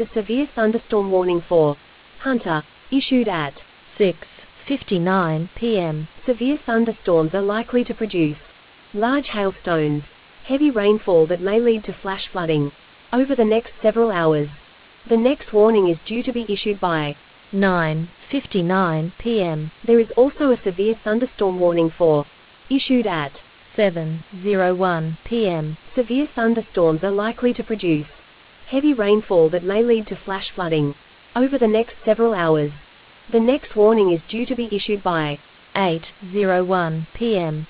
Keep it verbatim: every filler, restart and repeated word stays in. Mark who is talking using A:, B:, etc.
A: a severe thunderstorm warning for Hunter, issued at
B: six fifty-nine p m
A: Severe thunderstorms are likely to produce large hailstones, heavy rainfall that may lead to flash flooding over the next several hours. The next warning is due to be issued by
B: nine fifty-nine p m
A: There is also a severe thunderstorm warning for issued at
B: seven oh one p m
A: Severe thunderstorms are likely to produce heavy rainfall that may lead to flash flooding over the next several hours. The next warning is due to be issued by
B: eight oh one p m